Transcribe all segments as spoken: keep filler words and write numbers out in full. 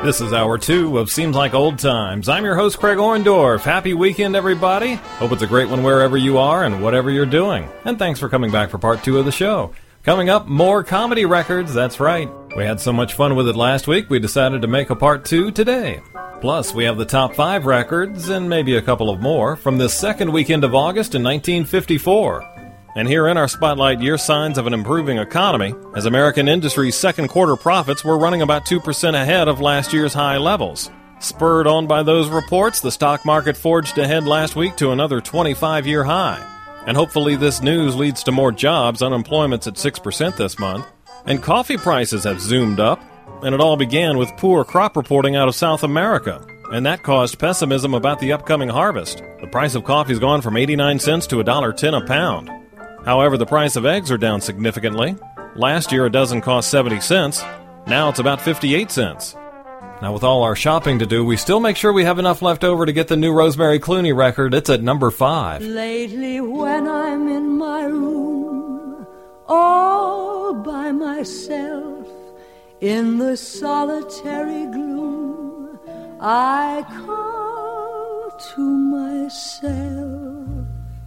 This is hour two of Seems Like Old Times. I'm your host, Craig Orndorff. Happy weekend, everybody. Hope it's a great one wherever you are and whatever you're doing. And thanks for coming back for part two of the show. Coming up, more comedy records. That's right. We had so much fun with it last week, we decided to make a part two today. Plus, we have the top five records, and maybe a couple of more, from the second weekend of August in nineteen fifty-four. And here in our spotlight year, signs of an improving economy, as American industry's second quarter profits were running about two percent ahead of last year's high levels. Spurred on by those reports, the stock market forged ahead last week to another twenty-five-year high. And hopefully this news leads to more jobs. Unemployment's at six percent this month. And coffee prices have zoomed up. And it all began with poor crop reporting out of South America. And that caused pessimism about the upcoming harvest. The price of coffee's gone from eighty-nine cents to one dollar ten a pound. However, the price of eggs are down significantly. Last year a dozen cost seventy cents. Now it's about fifty-eight cents. Now with all our shopping to do, we still make sure we have enough left over to get the new Rosemary Clooney record. It's at number five. Lately when I'm in my room, all by myself, in the solitary gloom, I call to myself.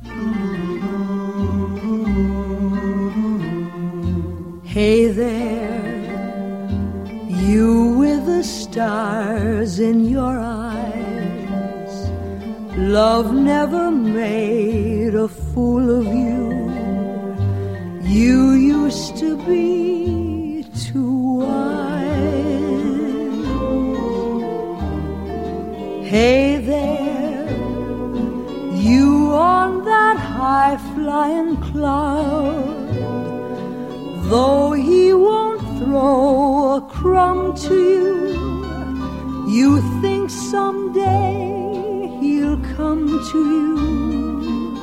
Hey there, you with the stars in your eyes. Love never made a fool of you. You used to be too wise. Hey there, you on that high-flying cloud. Though he won't throw a crumb to you, you think someday he'll come to you.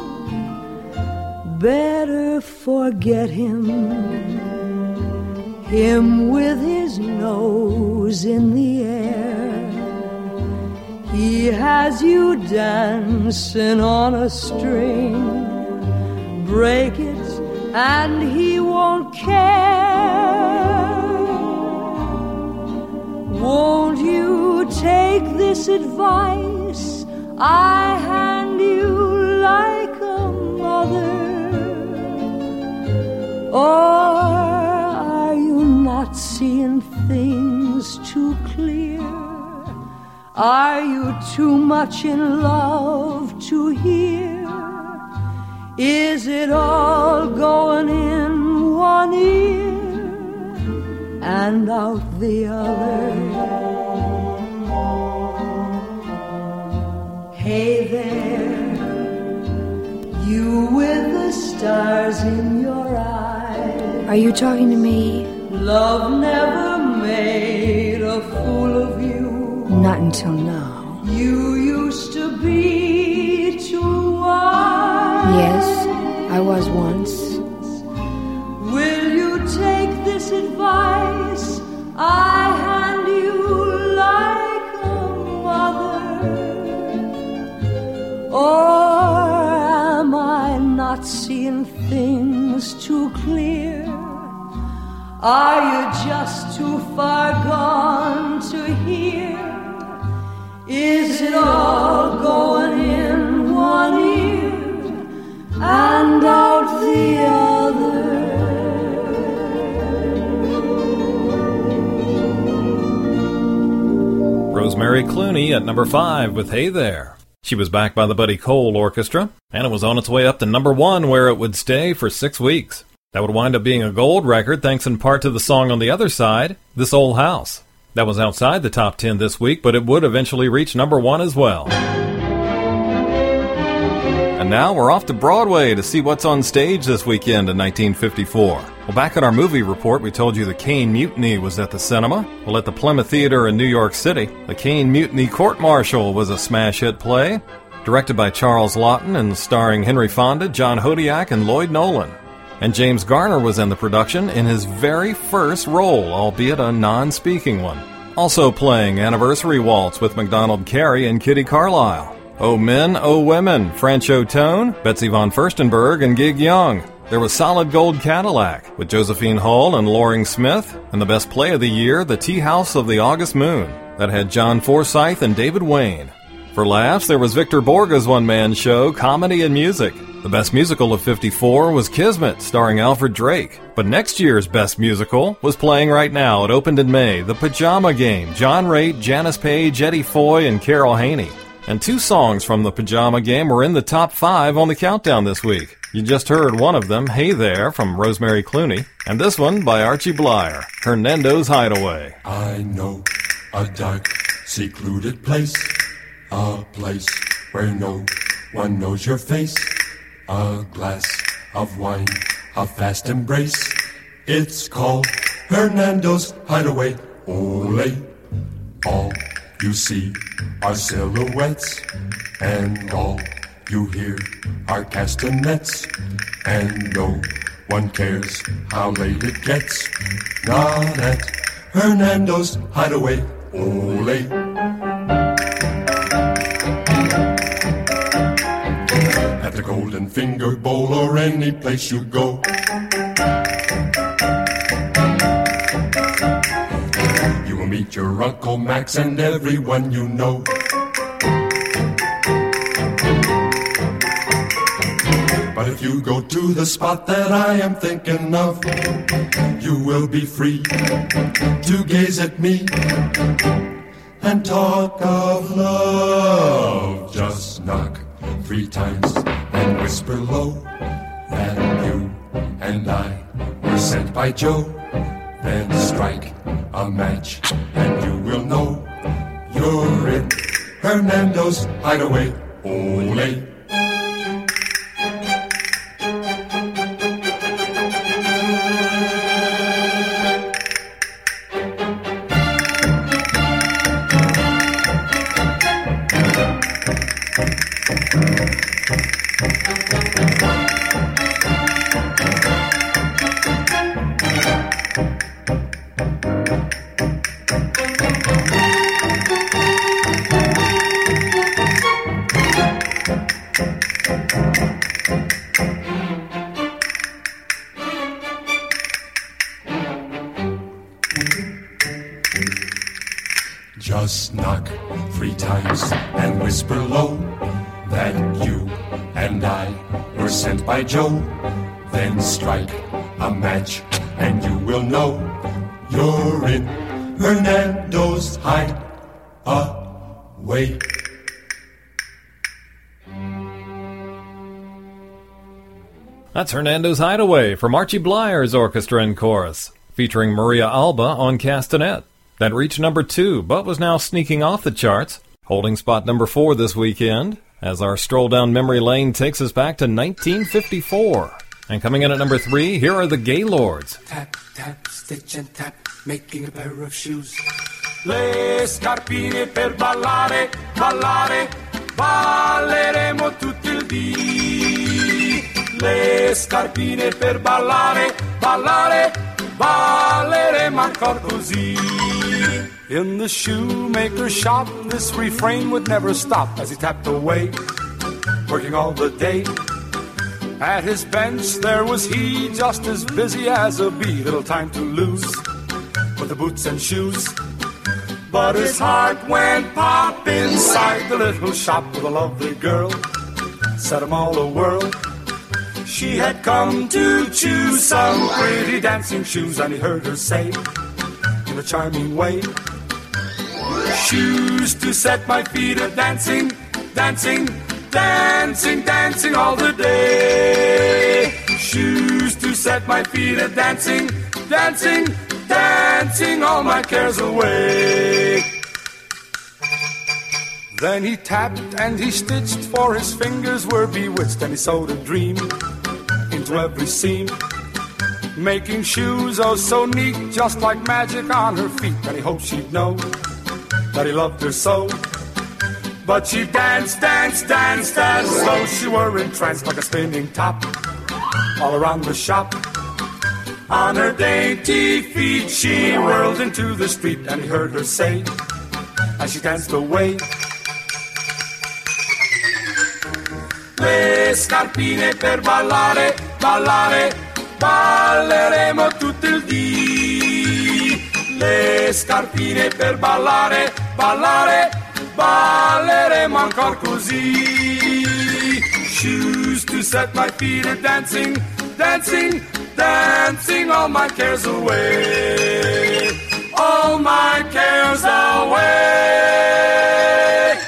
Better forget him, him with his nose in the air. He has you dancing on a string. Break it and he won't care. Won't you take this advice I hand you like a mother? Or are you not seeing things too clear? Are you too much in love to hear? Is it all going in one ear and out the other? Hey there, you with the stars in your eyes. Are you talking to me? Love never made a fool of you. Not until now. You used to be too wise. Yes, I was once. Will you take this advice I hand you like a mother? Or am I not seeing things too clear? Are you just too far gone to hear? Is it all going in one ear and out the other? Rosemary Clooney at number five with Hey There. She was backed by the Buddy Cole Orchestra, and it was on its way up to number one, where it would stay for six weeks. That would wind up being a gold record, thanks in part to the song on the other side, This Old House. That was outside the top ten this week, but it would eventually reach number one as well. And now we're off to Broadway to see what's on stage this weekend in nineteen fifty-four. Well, back in our movie report, we told you the Caine Mutiny was at the cinema. Well, at the Plymouth Theater in New York City, the Caine Mutiny Court Martial was a smash hit play, directed by Charles Laughton and starring Henry Fonda, John Hodiak, and Lloyd Nolan. And James Garner was in the production in his very first role, albeit a non-speaking one. Also playing Anniversary Waltz with MacDonald Carey and Kitty Carlisle. Oh Men, Oh Women, Franchot Tone, Betsy von Furstenberg, and Gig Young. there was Solid Gold Cadillac with Josephine Hull and Loring Smith, and the best play of the year, The Tea House of the August Moon, that had John Forsythe and David Wayne. For laughs, there was Victor Borge's one-man show, Comedy and Music. The best musical of fifty-four was Kismet, starring Alfred Drake. But next year's best musical was playing right now. It opened in May, The Pajama Game, John Raitt, Janice Page, Eddie Foy, and Carol Haney. And two songs from The Pajama Game were in the top five on the countdown this week. You just heard one of them, Hey There, from Rosemary Clooney, and this one by Archie Blyer, Hernando's Hideaway. I know a dark, secluded place, a place where no one knows your face. A glass of wine, a fast embrace. It's called Hernando's Hideaway. Ole, all you see are silhouettes, and all you hear are castanets, and no one cares how late it gets. Not at Hernando's Hideaway. Ole. At the Golden Finger Bowl or any place you go, you will meet your Uncle Max and everyone you know. But if you go to the spot that I am thinking of, you will be free to gaze at me and talk of love. Just knock three times and whisper low that you and I were sent by Joe. Then strike a match and you will know you're in Hernando's Hideaway. Ole. Just knock three times and whisper low that you and I were sent by Joe. Then strike a match and you will know you're in Hernando's Hideaway. That's Hernando's Hideaway from Archie Blyer's Orchestra and Chorus, featuring Maria Alba on castanet. That reached number two, but was now sneaking off the charts, holding spot number four this weekend, as our stroll down memory lane takes us back to nineteen fifty-four. And coming in at number three, here are the Gaylords. Tap, tap, stitch and tap, making a pair of shoes. Le scarpine per ballare, ballare, balleremo tutto il dì. Le scarpine per ballare, ballare, balleremo ancor così. In the shoemaker's shop, this refrain would never stop as he tapped away, working all the day. At his bench there was he, just as busy as a bee, little time to lose with the boots and shoes. But his heart went pop inside the little shop with a lovely girl, set him all a-whirl. She had come to choose some pretty dancing shoes, and he heard her say in a charming way, shoes to set my feet a-dancing, dancing, dancing, dancing all the day. Shoes to set my feet a-dancing, dancing, dancing all my cares away. Then he tapped and he stitched, for his fingers were bewitched, and he sewed a dream into every seam, making shoes oh so neat, just like magic on her feet. And he hoped she'd know that he loved her so. But she danced, danced, danced as though she were entranced, like a spinning top all around the shop. On her dainty feet she whirled into the street, and he heard her say as she danced away, le scarpine per ballare, ballare, balleremo tutto il dì. Le scarpine per ballare, ballare, balleremo ancora così. Shoes to set my feet a dancing, dancing, dancing all my cares away, all my cares away.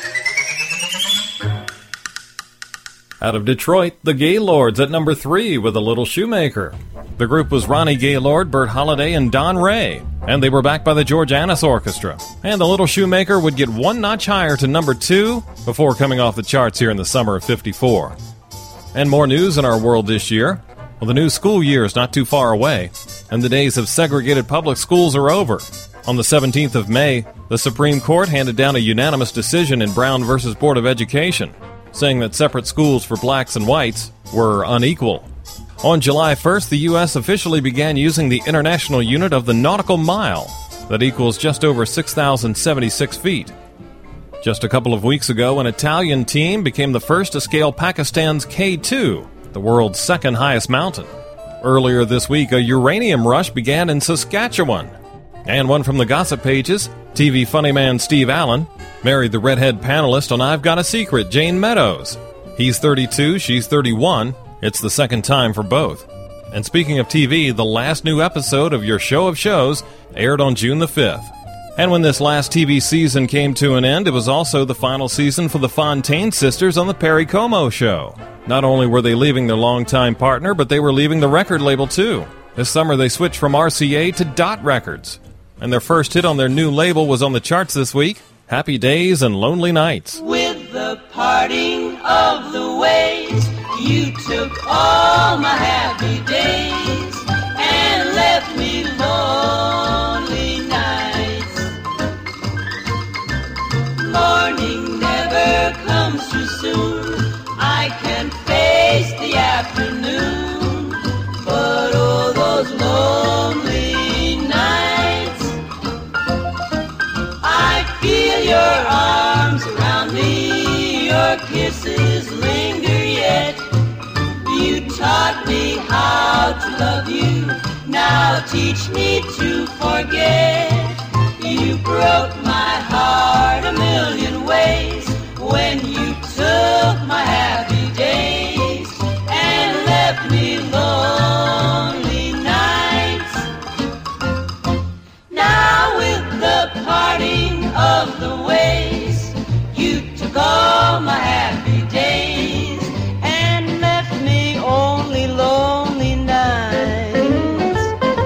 Out of Detroit, the Gaylords at number three with A Little Shoemaker. The group was Ronnie Gaylord, Bert Holiday, and Don Ray, and they were backed by the George Annis Orchestra. And The Little Shoemaker would get one notch higher to number two before coming off the charts here in the summer of fifty-four. And more news in our world this year. Well, the new school year is not too far away, and the days of segregated public schools are over. On the seventeenth of May, the Supreme Court handed down a unanimous decision in Brown versus Board of Education, saying that separate schools for blacks and whites were unequal. On July first, the U S officially began using the international unit of the nautical mile, that equals just over six thousand seventy-six feet. Just a couple of weeks ago, an Italian team became the first to scale Pakistan's K two, the world's second highest mountain. Earlier this week, a uranium rush began in Saskatchewan. And one from the gossip pages, T V funny man Steve Allen married the redhead panelist on I've Got a Secret, Jane Meadows. He's thirty-two, she's thirty-one. It's the second time for both. And speaking of T V, the last new episode of Your Show of Shows aired on June the fifth. And when this last T V season came to an end, it was also the final season for the Fontaine sisters on the Perry Como Show. Not only were they leaving their longtime partner, but they were leaving the record label too. This summer they switched from R C A to Dot Records. And their first hit on their new label was on the charts this week, Happy Days and Lonely Nights. With the parting of the ways, you took all my happy days and left me lonely nights. Morning never comes too soon, I can face the afternoon, but oh, those lonely nights. I feel your arms around me, your kisses linger yet. You taught me how to love you, now teach me to forget. You broke my heart a million ways when you took my happy days and left me lonely nights. Now with the parting of the ways, you took all my happy days and left me only lonely nights.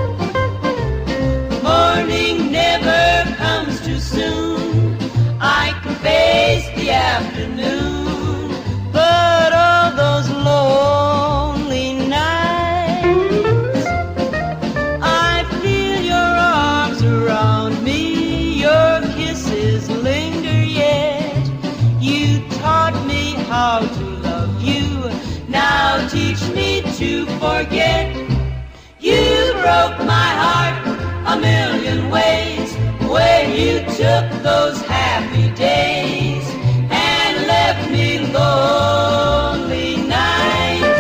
Morning never comes too soon, I can face the afternoon, but all those lonely nights. I feel your arms around me, your kisses linger yet. You taught me how to love you, now teach me to forget. You broke my heart a million ways when you took those happy days and left me lonely nights.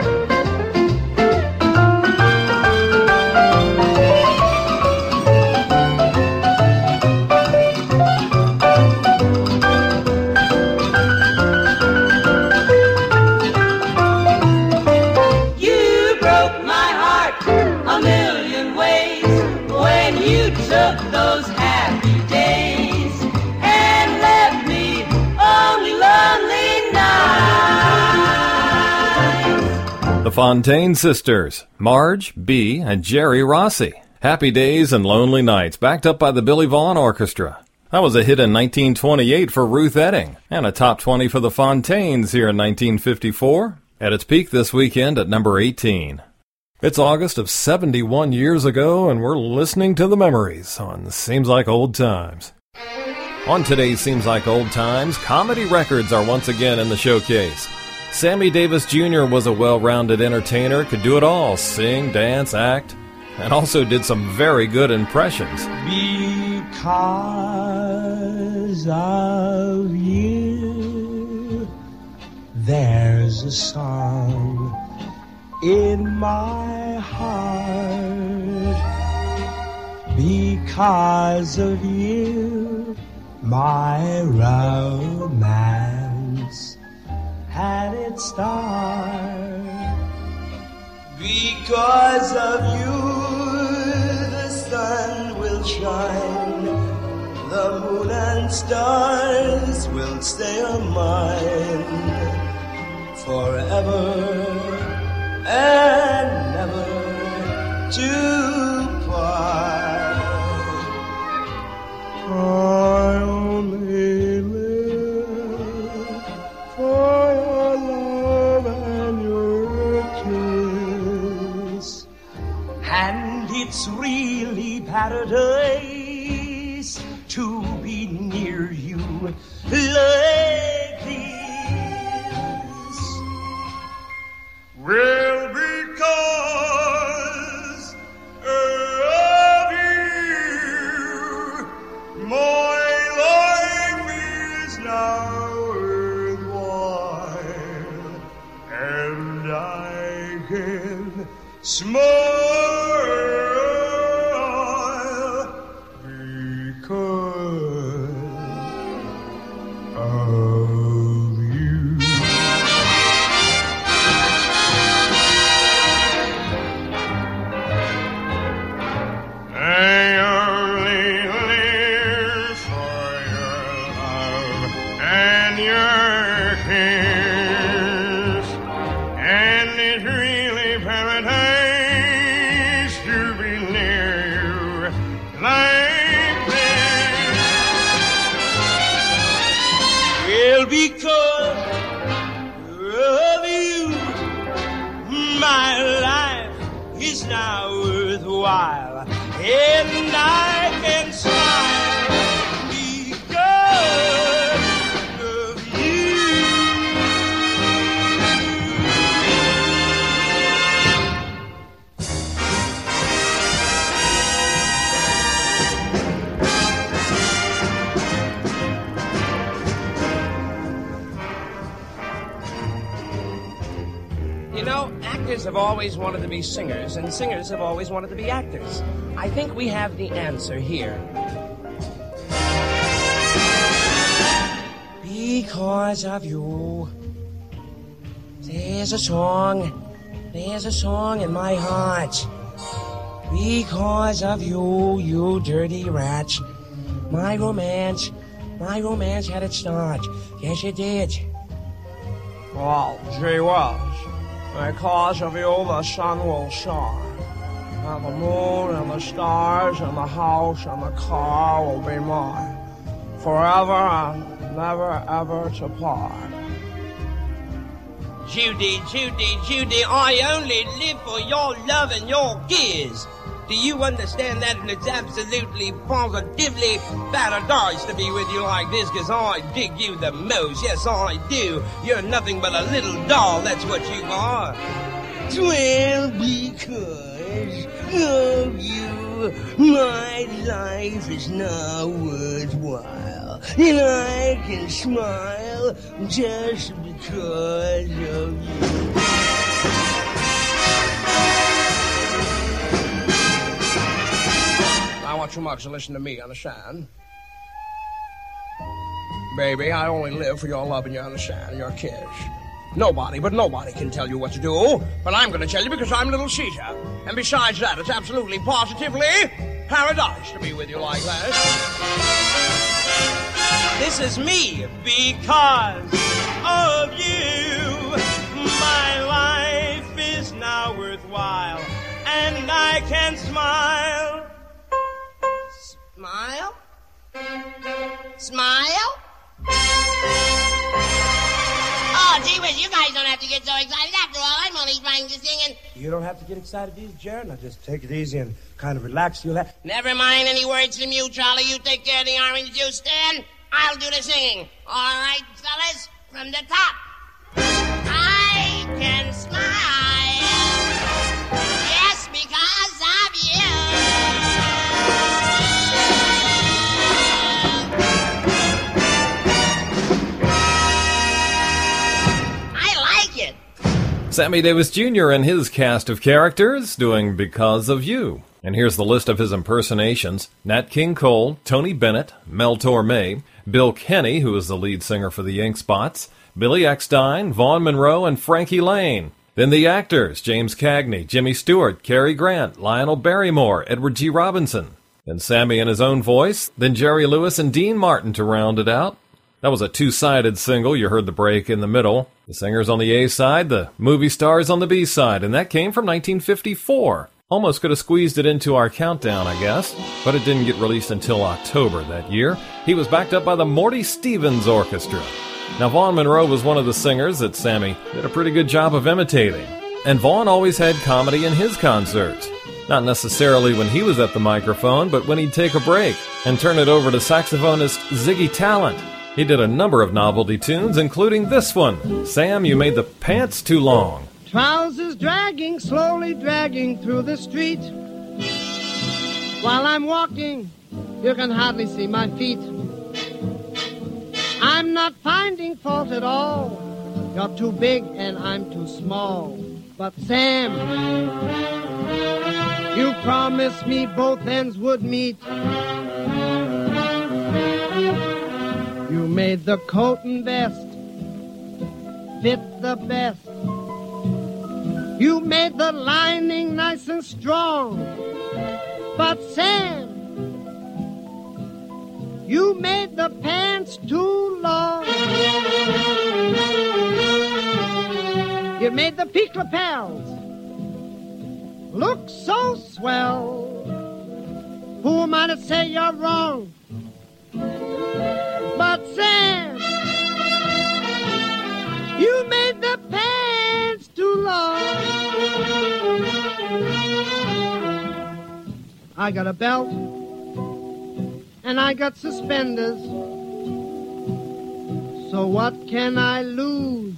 You broke my heart a million ways when you took those happy days and left me only lonely nights. The Fontaine sisters, Marge, Bea, and Jerry Rossi. Happy Days and Lonely Nights, backed up by the Billy Vaughn Orchestra. That was a hit in nineteen twenty-eight for Ruth Etting, and a top twenty for the Fontaines here in nineteen fifty-four, at its peak this weekend at number eighteen. It's August of seventy-one years ago, and we're listening to the memories on Seems Like Old Times. On today's Seems Like Old Times, comedy records are once again in the showcase. Sammy Davis Junior was a well-rounded entertainer, could do it all, sing, dance, act, and also did some very good impressions. Because of you, there's a song in my heart. Because of you, my romance had its start. Because of you, the sun will shine, the moon and stars will stay on mine forever and never to part. I only live for your love and your kiss, and it's really paradise to be near you like this. Well, because of you, my life is now worthwhile, and I can smile because of you. I only live for your love and your kiss, and it's really paradise to be near you like this. Well, because of you, my life is now worthwhile, and I can smile because of you. You know, actors have always wanted to be singers, and singers have always wanted to be actors. I think we have the answer here. Because of you, there's a song, there's a song in my heart. Because of you, you dirty rat, my romance, my romance had its start. Yes, it did. Well, gee whiz. Because of you, the sun will shine, and the moon and the stars and the house and the car will be mine, forever and never ever to part. Judy, Judy, Judy, I only live for your love and your kiss. Do you understand that? And it's absolutely, positively paradise to be with you like this, because I dig you the most. Yes, I do. You're nothing but a little doll. That's what you are. Well, because of you, my life is now worthwhile, and I can smile just because of you. I want you much to listen to me, understand? Baby, I only live for your love and you understand, your kiss. Nobody, but nobody can tell you what to do, but I'm going to tell you because I'm little Caesar. And besides that, it's absolutely, positively paradise to be with you like that. This is me. Because of you, my life is now worthwhile, and I can smile. Smile? Smile? Oh, gee whiz, you guys don't have to get so excited. After all, I'm only trying to sing and... You don't have to get excited easy, Jared. Now just take it easy and kind of relax. You'll have... Never mind any words from you, Charlie. You take care of the orange juice stand. I'll do the singing. All right, fellas, from the top. I can smile. Yes, because of you. Sammy Davis Junior and his cast of characters doing Because of You. And here's the list of his impersonations. Nat King Cole, Tony Bennett, Mel Torme, Bill Kenny, who is the lead singer for the Ink Spots, Billy Eckstein, Vaughn Monroe, and Frankie Lane. Then the actors, James Cagney, Jimmy Stewart, Cary Grant, Lionel Barrymore, Edward G. Robinson. Then Sammy in his own voice, then Jerry Lewis and Dean Martin to round it out. That was a two-sided single. You heard the break in the middle. The singer's on the A side, the movie stars on the B side, and that came from nineteen fifty-four. Almost could have squeezed it into our countdown, I guess, but it didn't get released until October that year. He was backed up by the Morty Stevens Orchestra. Now, Vaughn Monroe was one of the singers that Sammy did a pretty good job of imitating. And Vaughn always had comedy in his concerts. Not necessarily when he was at the microphone, but when he'd take a break and turn it over to saxophonist Ziggy Talent. He did a number of novelty tunes, including this one, Sam, You Made the Pants Too Long. Trousers dragging, slowly dragging through the street. While I'm walking, you can hardly see my feet. I'm not finding fault at all. You're too big and I'm too small. But Sam, you promised me both ends would meet. You made the coat and vest fit the best. You made the lining nice and strong. But Sam, you made the pants too long. You made the peak lapels look so swell. Who am I to say you're wrong? But Sam, you made the pants too long. I got a belt and I got suspenders. So what can I lose?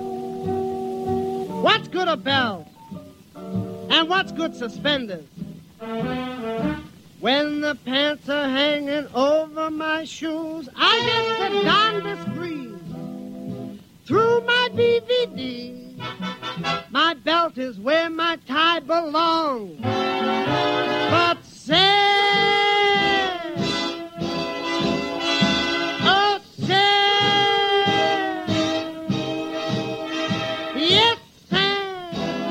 What's good a belt? And what's good suspenders? When the pants are hanging over my shoes, I get the darndest breeze through my D V D. My belt is where my tie belongs. But Sam, oh Sam, yes Sam,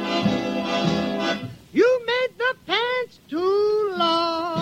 you made the pants too long.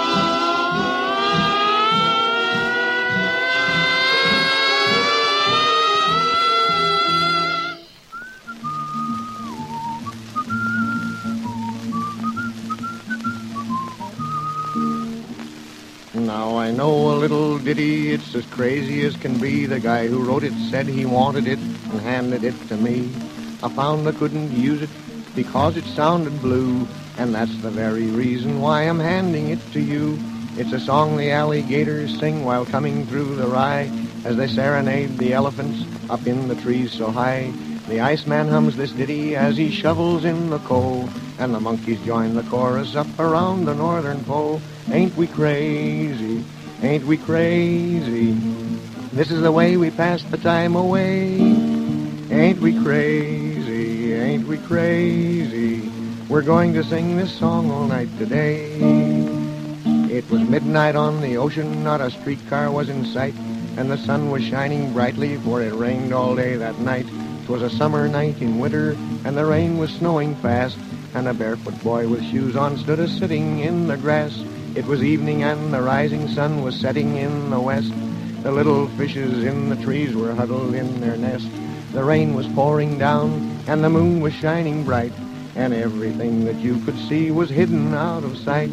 Now I know a little ditty, it's as crazy as can be. The guy who wrote it said he wanted it and handed it to me. I found I couldn't use it because it sounded blue, and that's the very reason why I'm handing it to you. It's a song the alligators sing while coming through the rye, as they serenade the elephants up in the trees so high. The Iceman hums this ditty as he shovels in the coal, and the monkeys join the chorus up around the northern pole. Ain't we crazy? Ain't we crazy? This is the way we pass the time away. Ain't we crazy? Ain't we crazy? We're going to sing this song all night today. It was midnight on the ocean, not a streetcar was in sight, and the sun was shining brightly, for it rained all day that night. 'Twas a summer night in winter, and the rain was snowing fast, and a barefoot boy with shoes on stood a-sitting in the grass. It was evening, and the rising sun was setting in the west. The little fishes in the trees were huddled in their nest. The rain was pouring down, and the moon was shining bright, and everything that you could see was hidden out of sight.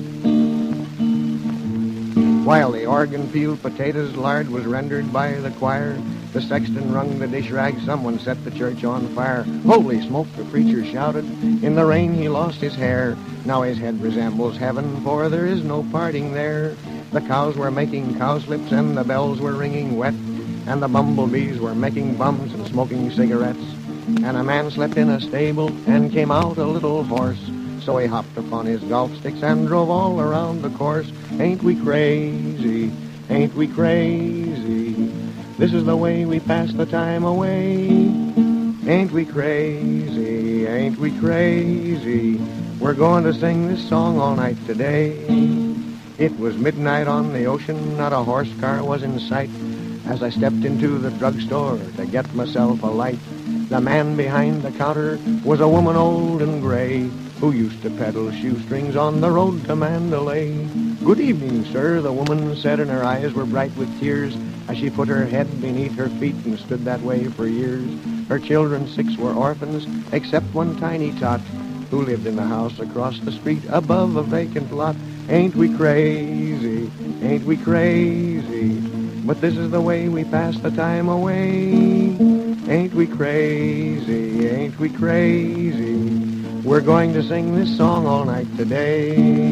While the organ peeled potatoes, lard was rendered by the choir. The sexton wrung the dish rag, someone set the church on fire. Holy smoke, the preacher shouted, in the rain he lost his hair. Now his head resembles heaven, for there is no parting there. The cows were making cowslips, and the bells were ringing wet, and the bumblebees were making bums and smoking cigarettes. And a man slept in a stable, and came out a little horse. So he hopped upon his golf sticks and drove all around the course. Ain't we crazy? Ain't we crazy? This is the way we pass the time away. Ain't we crazy, ain't we crazy? We're going to sing this song all night today. It was midnight on the ocean, not a horse car was in sight. As I stepped into the drugstore to get myself a light, the man behind the counter was a woman old and gray, who used to peddle shoestrings on the road to Mandalay. Good evening, sir, the woman said, and her eyes were bright with tears as she put her head beneath her feet and stood that way for years. Her children, six, were orphans, except one tiny tot, who lived in the house across the street above a vacant lot. Ain't we crazy, ain't we crazy? But this is the way we pass the time away. Ain't we crazy, ain't we crazy? We're going to sing this song all night today.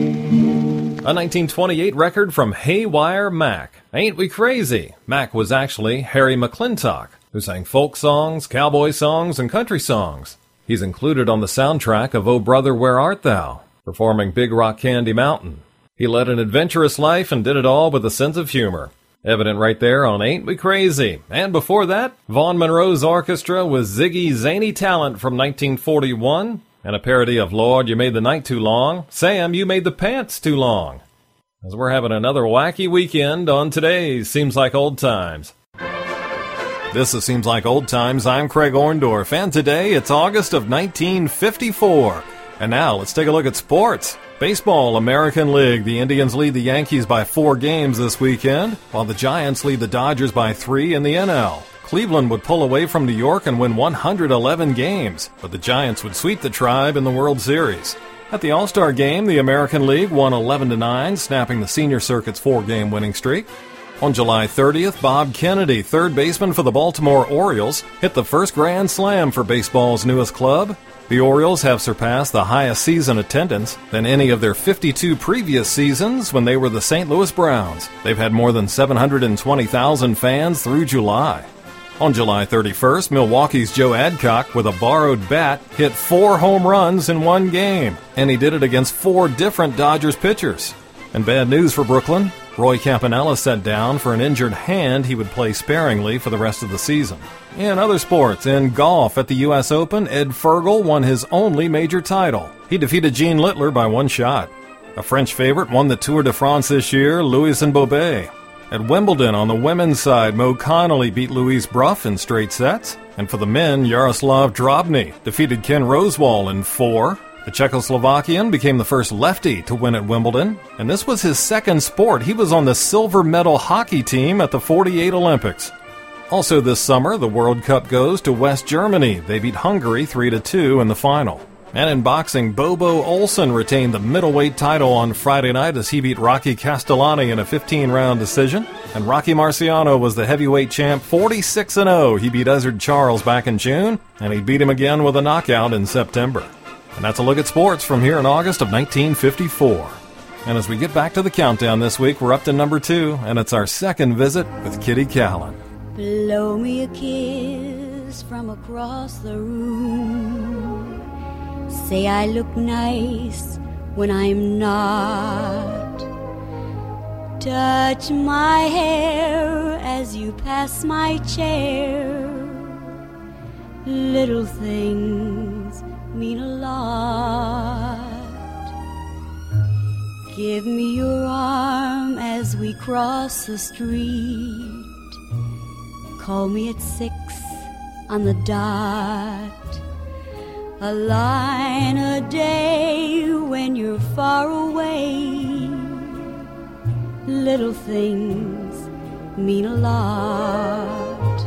A nineteen twenty-eight record from Haywire Mac. Ain't we crazy? Mac was actually Harry McClintock, who sang folk songs, cowboy songs, and country songs. He's included on the soundtrack of Oh Brother, Where Art Thou, performing Big Rock Candy Mountain. He led an adventurous life and did it all with a sense of humor. Evident right there on Ain't We Crazy. And before that, Vaughn Monroe's orchestra with Ziggy Zany Talent from nineteen forty-one, and a parody of Lord, You Made the Night Too Long, Sam, You Made the Pants Too Long. As we're having another wacky weekend on today's Seems Like Old Times. This is Seems Like Old Times. I'm Craig Orndorff, and today it's August of nineteen fifty-four. And now let's take a look at sports. Baseball, American League. The Indians lead the Yankees by four games this weekend, while the Giants lead the Dodgers by three in the N L. Cleveland would pull away from New York and win one hundred eleven games, but the Giants would sweep the Tribe in the World Series. At the All-Star Game, the American League won eleven to nine, snapping the senior circuit's four-game winning streak. On July thirtieth, Bob Kennedy, third baseman for the Baltimore Orioles, hit the first grand slam for baseball's newest club. The Orioles have surpassed the highest season attendance than any of their fifty-two previous seasons when they were the Saint Louis Browns. They've had more than seven hundred twenty thousand fans through July. On July thirty-first, Milwaukee's Joe Adcock, with a borrowed bat, hit four home runs in one game, and he did it against four different Dodgers pitchers. And bad news for Brooklyn. Roy Campanella sat down for an injured hand he would play sparingly for the rest of the season. In other sports, in golf at the U S Open, Ed Fergal won his only major title. He defeated Gene Littler by one shot. A French favorite won the Tour de France this year, Louison Bobet. At Wimbledon, on the women's side, Mo Connolly beat Louise Bruff in straight sets. And for the men, Yaroslav Drobny defeated Ken Rosewall in four. The Czechoslovakian became the first lefty to win at Wimbledon, and this was his second sport. He was on the silver medal hockey team at the forty-eight Olympics. Also this summer, the World Cup goes to West Germany. They beat Hungary three to two in the final. And in boxing, Bobo Olsen retained the middleweight title on Friday night as he beat Rocky Castellani in a fifteen-round decision. And Rocky Marciano was the heavyweight champ, forty-six and oh. He beat Ezzard Charles back in June, and he beat him again with a knockout in September. And that's a look at sports from here in August of nineteen fifty-four. And as we get back to the countdown this week, we're up to number two, and it's our second visit with Kitty Callan. Blow me a kiss from across the room. Say I look nice when I'm not. Touch my hair as you pass my chair. Little things mean a lot. Give me your arm as we cross the street. Call me at six on the dot. A line a day when you're far away. Little things mean a lot.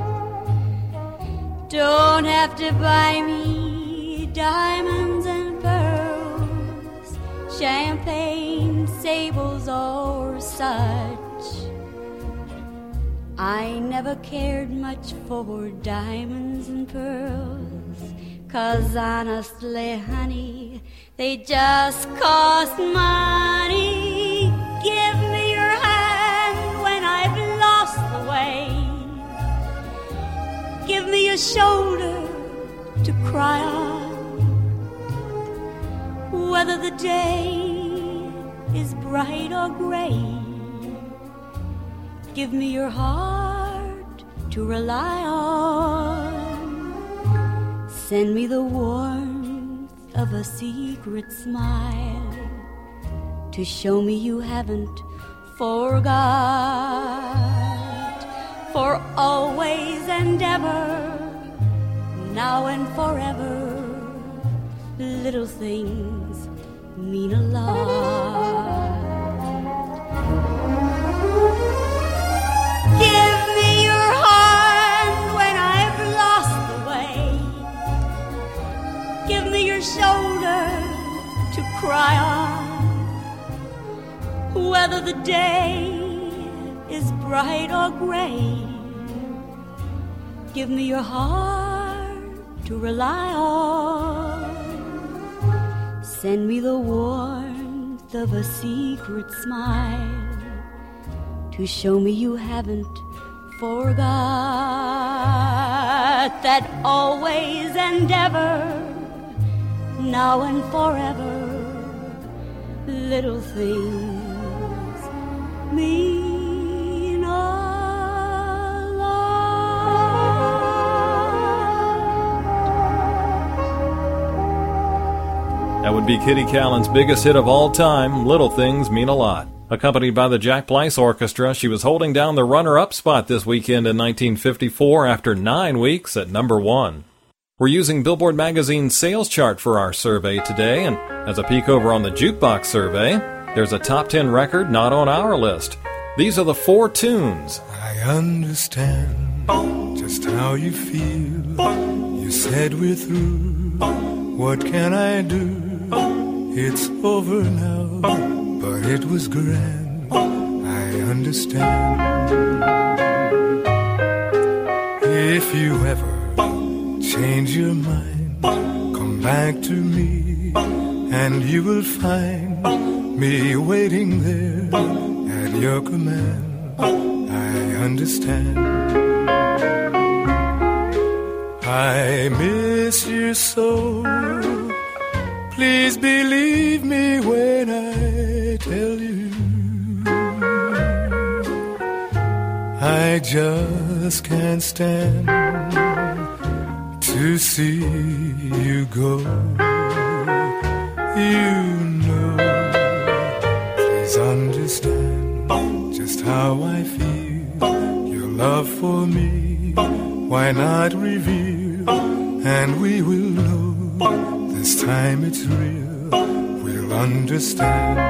Don't have to buy me diamonds and pearls, champagne, sables, or such. I never cared much for diamonds and pearls, 'cause honestly, honey, they just cost money. Give me your hand when I've lost the way. Give me a shoulder to cry on, whether the day is bright or gray. Give me your heart to rely on. Send me the warmth of a secret smile to show me you haven't forgot. For always and ever, now and forever, little things mean a lot. Give me your hand when I've lost the way. Give me your shoulder to cry on. Whether the day is bright or gray, give me your heart to rely on. Send me the warmth of a secret smile to show me you haven't forgot that always and ever, now and forever, little things mean a lot. That would be Kitty Kallen's biggest hit of all time, Little Things Mean a Lot. Accompanied by the Jack Blyce Orchestra, she was holding down the runner-up spot this weekend in nineteen fifty-four after nine weeks at number one. We're using Billboard Magazine's sales chart for our survey today, and as a peek over on the Jukebox survey, there's a top ten record not on our list. These are the four tunes. I understand just how you feel. You said we're through. What can I do? It's over now, but it was grand. I understand. If you ever change your mind, come back to me, and you will find me waiting there at your command. I understand. I miss you so. Please believe me when I tell you I just can't stand to see you go. You know, please understand just how I feel. Your love for me, why not reveal? And we will know this time it's real. We'll understand.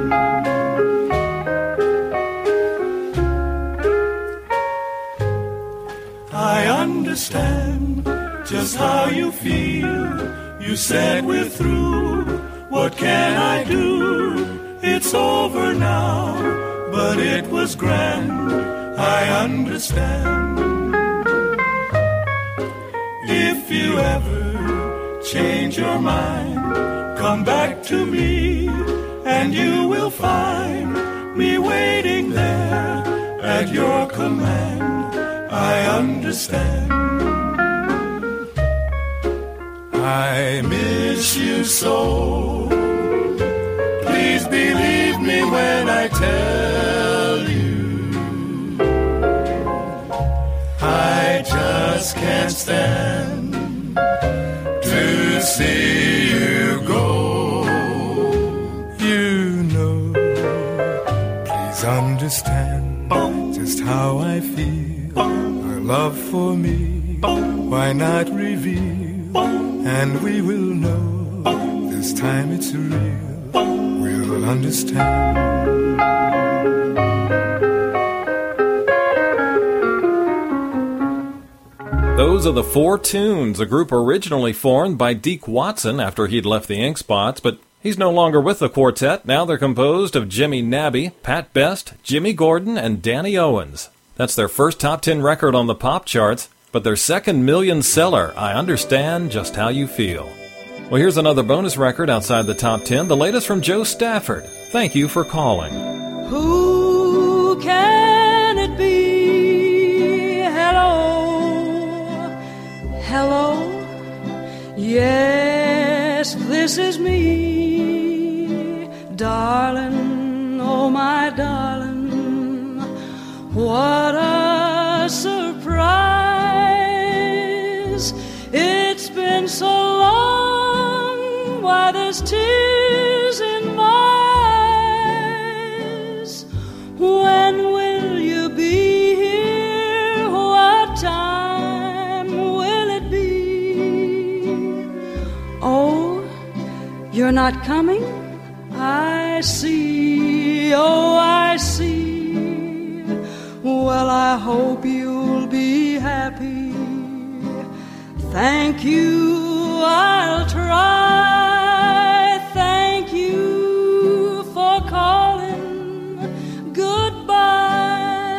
I understand just how you feel. You said we're through. What can I do? It's over now, but it was grand. I understand. If you ever change your mind, come back to me, and you will find me waiting there at your command. I understand. I miss you so. Please believe me when I tell you I just can't stand to see you go. You know, please understand just how I feel. Our love for me, why not reveal? And we will know this time it's real. We'll understand. Those are the Four Tunes, a group originally formed by Deke Watson after he'd left the Ink Spots, but he's no longer with the quartet. Now they're composed of Jimmy Nabby, Pat Best, Jimmy Gordon, and Danny Owens. That's their first top ten record on the pop charts, but their second million seller, I Understand Just How You Feel. Well, here's another bonus record outside the top ten, the latest from Joe Stafford. Thank you for calling. Who can it be? Hello, hello, yes, this is me, darling, oh my darling, what a surprise. It's been not coming? I see, oh, I see. Well, I hope you'll be happy. Thank you, I'll try. Thank you for calling. Goodbye.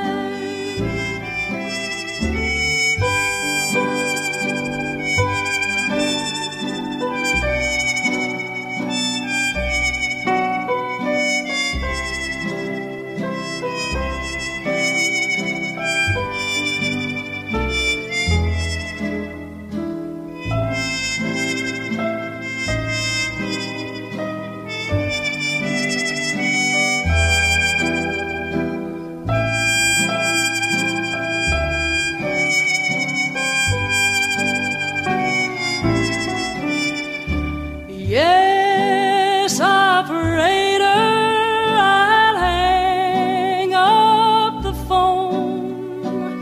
Yes, operator, I'll hang up the phone.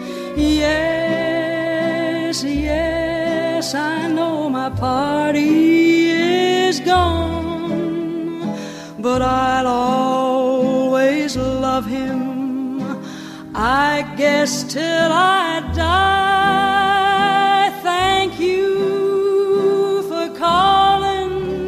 Yes, yes, I know my party is gone, but I'll always love him, I guess, till I die. Thank you for calling.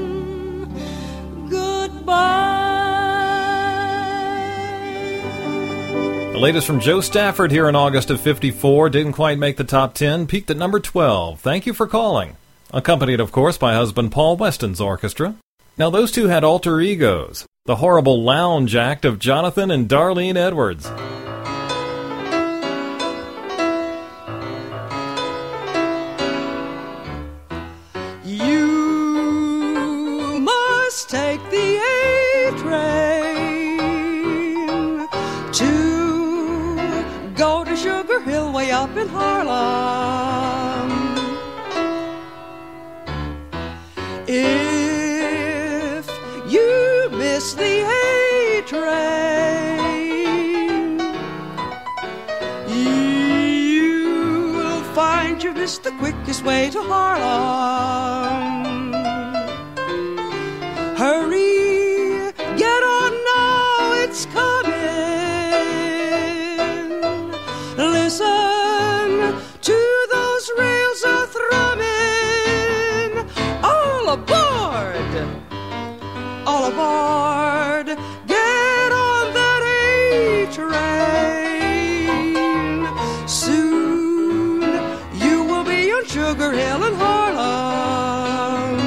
The latest from Joe Stafford here in August of fifty-four didn't quite make the top ten, peaked at number twelve. Thank you for calling. Accompanied, of course, by husband Paul Weston's orchestra. Now, those two had alter egos. The horrible lounge act of Jonathan and Darlene Edwards. You must take the A train to go to Sugar Hill way up in Harlem. If you miss the A train, you'll find you missed the quickest way to Harlem. Hurry, get on now, it's coming. Listen to those rails a-thrumming. All aboard, all aboard. Get on that A train. Soon you will be on Sugar Hill in Harlem.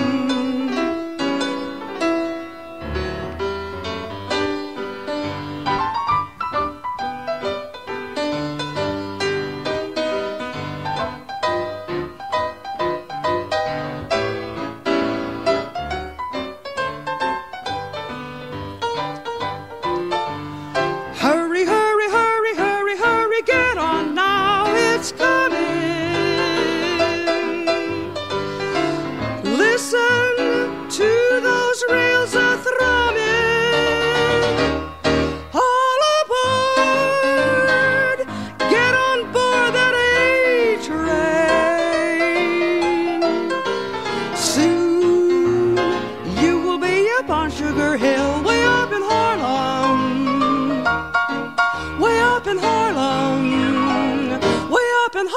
Hurry, hurry, hurry, hurry, hurry, get on now, it's coming. Listen to those rails a-thrumming. All aboard, get on board that A train. Soon you will be up on Sugar Hill, way up in Harlem. Way up in Harlem, way up in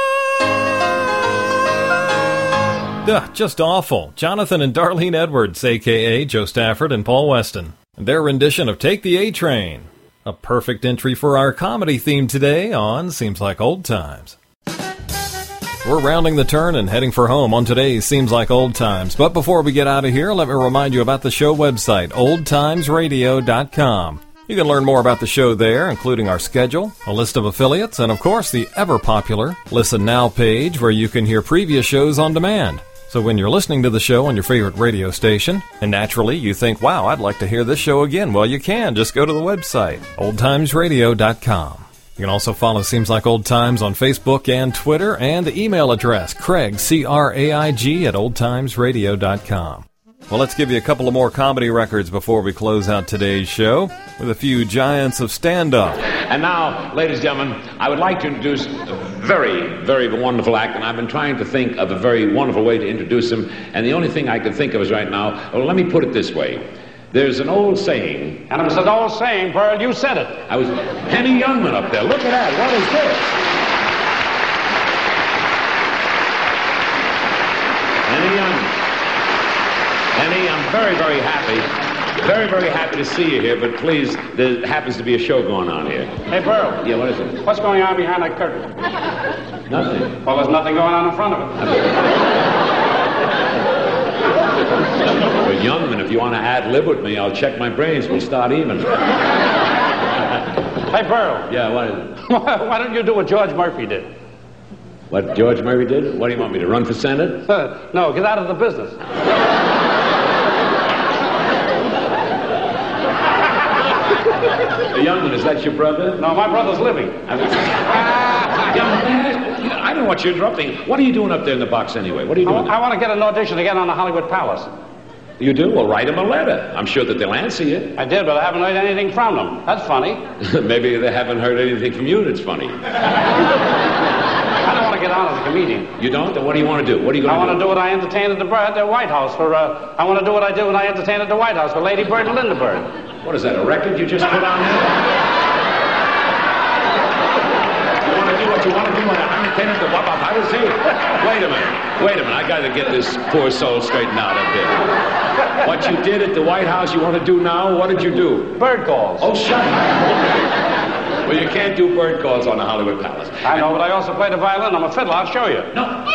Harlem. Ugh, just awful. Jonathan and Darlene Edwards, a k a. Joe Stafford and Paul Weston. And their rendition of Take the A Train. A perfect entry for our comedy theme today on Seems Like Old Times. We're rounding the turn and heading for home on today's Seems Like Old Times. But before we get out of here, let me remind you about the show website, old times radio dot com. You can learn more about the show there, including our schedule, a list of affiliates, and of course the ever-popular Listen Now page where you can hear previous shows on demand. So when you're listening to the show on your favorite radio station, and naturally you think, wow, I'd like to hear this show again, well, you can. Just go to the website, old times radio dot com. You can also follow Seems Like Old Times on Facebook and Twitter, and the email address, Craig, C R A I G, at old times radio dot com. Well, let's give you a couple of more comedy records before we close out today's show with a few giants of stand-up. And now, ladies and gentlemen, I would like to introduce very, very wonderful act, and I've been trying to think of a very wonderful way to introduce him, and the only thing I can think of is right now, well, let me put it this way. There's an old saying... And it was an old saying, Pearl, you said it. I was... Henny Youngman up there, look at that, what is this? Henny Youngman. Henny, I'm very, very happy. Very, very happy to see you here, but please, there happens to be a show going on here. Hey, Pearl. Yeah, what is it? What's going on behind that curtain? Nothing. Well, there's nothing going on in front of it. Well, Youngman, if you want to ad-lib with me, I'll check my brains. We'll start even. Hey, Pearl. Yeah, what is it? Why don't you do what George Murphy did? What George Murphy did? What do you want me to run for Senate? Uh, no, get out of the business. The Youngman, is that your brother? No, my brother's living. I don't want you interrupting. What are you doing up there in the box anyway? What are you doing? I, I want to get an audition again on the Hollywood Palace. You do? Well, write them a letter. I'm sure that they'll answer you. I did, but I haven't heard anything from them. That's funny. Maybe they haven't heard anything from you that's funny. I don't want to get on as a comedian. You don't? Then what do you want to do? What are you going to do? I want to do what I entertain at the, at the White House for, uh, I want to do what I do when I entertain at the White House for Lady Bird and Linda Bird. What is that, a record you just put on there? You want to do what you want to do when I entertain at the White House? I will see you. Wait a minute. Wait a minute. I got to get this poor soul straightened out up here. What you did at the White House, you want to do now? What did you do? Bird calls. Oh, shut up. Well, you can't do bird calls on the Hollywood Palace. I know, but I also play the violin. I'm a fiddler. I'll show you. No. Oh,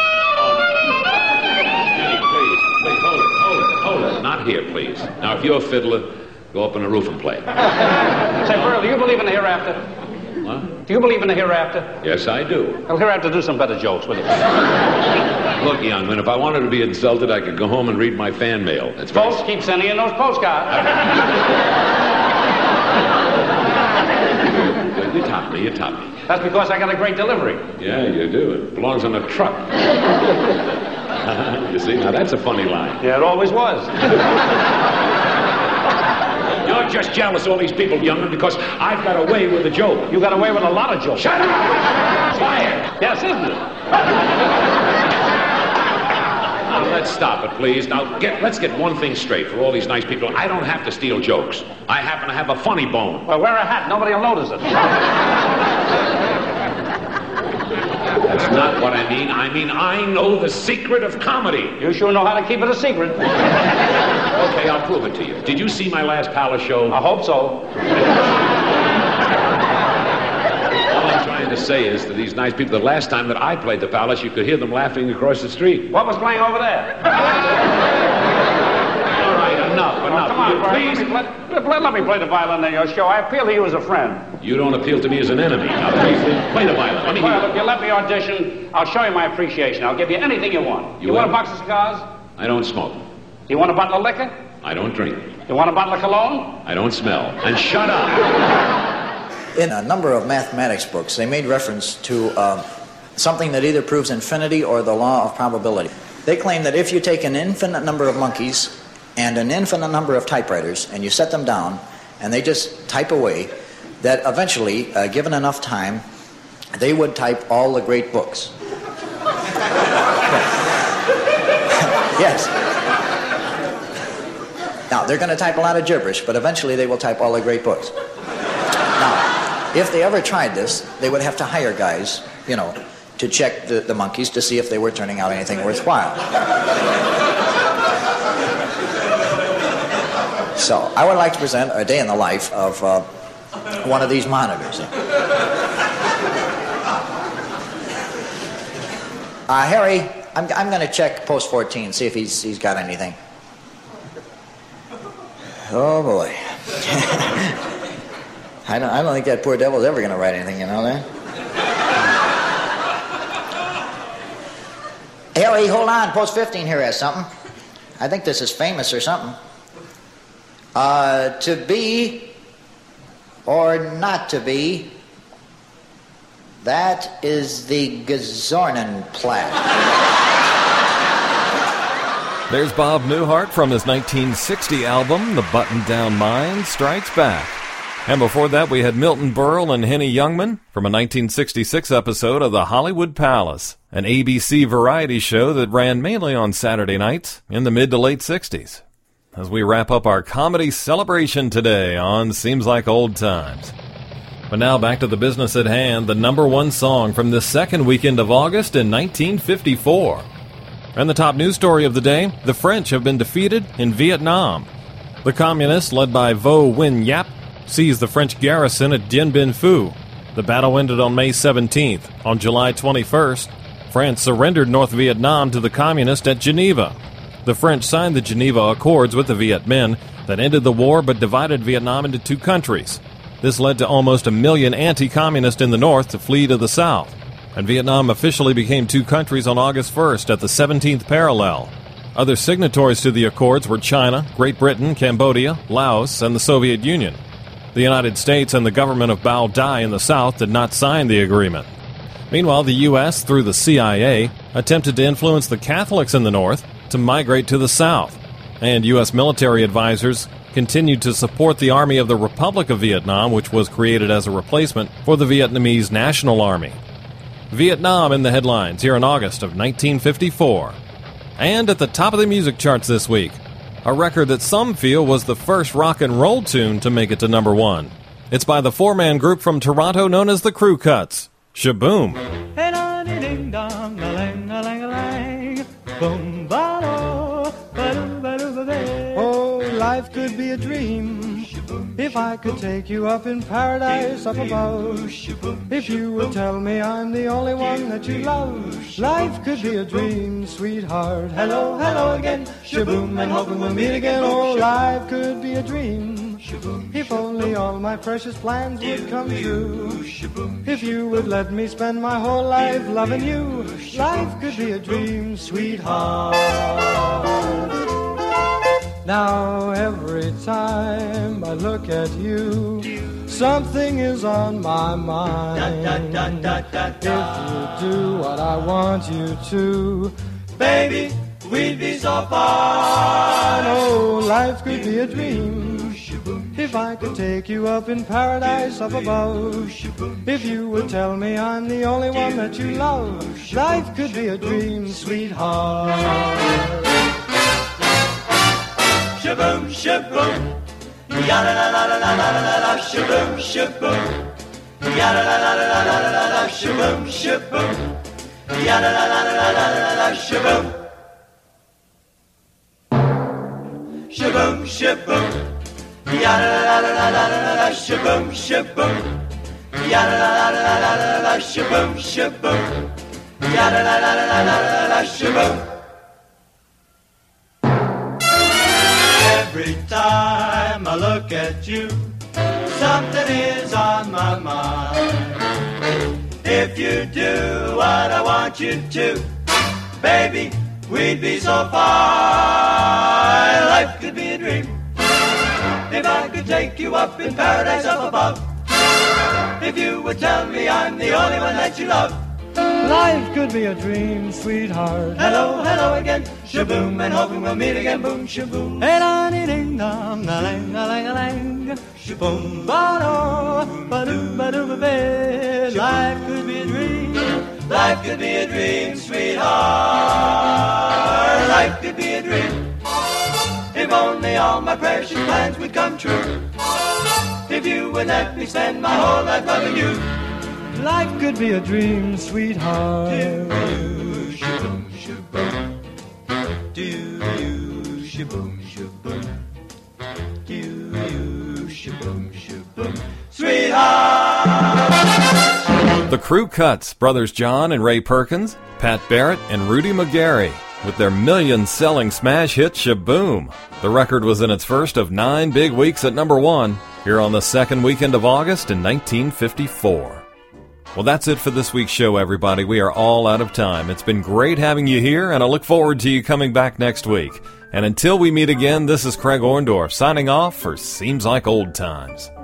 please, please, hold it, hold it, hold it. Not here, please. Now, if you're a fiddler, go up on the roof and play. Say, Pearl, do you believe in the hereafter? What? Do you believe in the hereafter? Yes, I do. Well, hereafter, do some better jokes, will you? Look, Youngman, if I wanted to be insulted, I could go home and read my fan mail. That's Folks, very... keep sending in those postcards. You top me, you top me. That's because I got a great delivery. Yeah, you do. It belongs on a truck. You see, now that's a funny line. Yeah, it always was. You're just jealous of all these people, Youngman, because I've got away with a joke. You got away with a lot of jokes. Shut up! Quiet! Yes, isn't it? Now, let's stop it, please. Now, get, let's get one thing straight for all these nice people. I don't have to steal jokes. I happen to have a funny bone. Well, wear a hat. Nobody will notice it. That's not what I mean. I mean, I know the secret of comedy. You sure know how to keep it a secret. Okay, I'll prove it to you. Did you see my last Palace show? I hope so. All I'm trying to say is to these nice people, the last time that I played the Palace, you could hear them laughing across the street. What was playing over there? All right, enough, oh, enough. Come on, you, please. Let, let, let, let me play the violin in your show. I appeal to you as a friend. You don't appeal to me as an enemy. Now, please, play the violin. Let me well, hear. if you let me audition, I'll show you my appreciation. I'll give you anything you want. You, you want a box of cigars? I don't smoke. You want a bottle of liquor? I don't drink. You want a bottle of cologne? I don't smell. And shut up. In a number of mathematics books, they made reference to uh, something that either proves infinity or the law of probability. They claim that if you take an infinite number of monkeys and an infinite number of typewriters and you set them down and they just type away, that eventually, uh, given enough time, they would type all the great books. Yes. Now, they're going to type a lot of gibberish, but eventually they will type all the great books. Now, if they ever tried this, they would have to hire guys, you know, to check the, the monkeys to see if they were turning out anything worthwhile. So, I would like to present a day in the life of uh, one of these monitors. Uh, Harry, I'm, I'm going to check post fourteen, see if he's, he's got anything. Oh, boy. I don't, I don't think that poor devil's ever going to write anything, you know that? Harry, hold on. Post fifteen here has something. I think this is famous or something. Uh, to be or not to be, that is the Gazornenplatz. There's Bob Newhart from his nineteen sixty album, The Button-Down Mind Strikes Back. And before that, we had Milton Berle and Henny Youngman from a nineteen sixty-six episode of the Hollywood Palace, an A B C variety show that ran mainly on Saturday nights in the mid to late sixties. As we wrap up our comedy celebration today on Seems Like Old Times. But now back to the business at hand, the number one song from the second weekend of August in nineteen fifty-four. And the top news story of the day, the French have been defeated in Vietnam. The Communists, led by Vo Nguyen Giap, seized the French garrison at Dien Bien Phu. The battle ended on May seventeenth. On July twenty-first, France surrendered North Vietnam to the Communists at Geneva. The French signed the Geneva Accords with the Viet Minh that ended the war but divided Vietnam into two countries. This led to almost a million anti-communists in the north to flee to the south, and Vietnam officially became two countries on August first at the seventeenth parallel. Other signatories to the accords were China, Great Britain, Cambodia, Laos, and the Soviet Union. The United States and the government of Bao Dai in the south did not sign the agreement. Meanwhile, the U S, through the C I A, attempted to influence the Catholics in the north to migrate to the south, and U S military advisors continued to support the Army of the Republic of Vietnam, which was created as a replacement for the Vietnamese National Army. Vietnam in the headlines here in August of nineteen fifty-four. And at the top of the music charts this week, a record that some feel was the first rock and roll tune to make it to number one. It's by the four-man group from Toronto known as the Crew Cuts. Shaboom! Oh, life could be a dream if I could take you up in paradise up above. If you would tell me I'm the only one that you love. Life could be a dream, sweetheart. Hello, hello again. Shaboom, and hoping we'll meet again. Oh, life could be a dream if only all my precious plans would come true. If you would let me spend my whole life loving you. Life could be a dream, sweetheart. Now every time I look at you, something is on my mind. If you do what I want you to, baby, we'd be so fine. Oh, life could be a dream if I could take you up in paradise up above. If you would tell me I'm the only one that you love. Life could be a dream, sweetheart. Shaboom, shaboom, ya la la la la la la la la, shaboom, shaboom, ya la la la la la la la la, shaboom, shaboom, ya la la la la la la la, shaboom, shaboom, shaboom, ya la la la la la la la, shaboom, shaboom, ya la la la la la la la, shaboom, shaboom, ya la la la la la la la, shaboom. Every time I look at you, something is on my mind. If you do what I want you to, baby, we'd be so fine. Life could be a dream if I could take you up in paradise up above. If you would tell me I'm the only one that you love. Life could be a dream, sweetheart. Hello, hello again. Shaboom, and hoping we'll meet again. Boom, shaboom. Hey, da dee ding dong, da lang, da lang, da lang. Shaboom, ba do, ba do, ba do, ba ba. Life could be a dream. Life could be a dream, sweetheart. Life could be a dream if only all my precious plans would come true. If you would let me spend my whole life loving you. Life could be a dream, sweetheart. Do you, shaboom, shaboom. Do you, shaboom, shaboom. Do you, shaboom, shaboom. Sweetheart! The Crew Cuts, brothers John and Ray Perkins, Pat Barrett, and Rudy McGarry, with their million-selling smash hit Shaboom. The record was in its first of nine big weeks at number one, here on the second weekend of August in nineteen fifty-four. Well, that's it for this week's show, everybody. We are all out of time. It's been great having you here, and I look forward to you coming back next week. And until we meet again, this is Craig Orndorff signing off for Seems Like Old Times.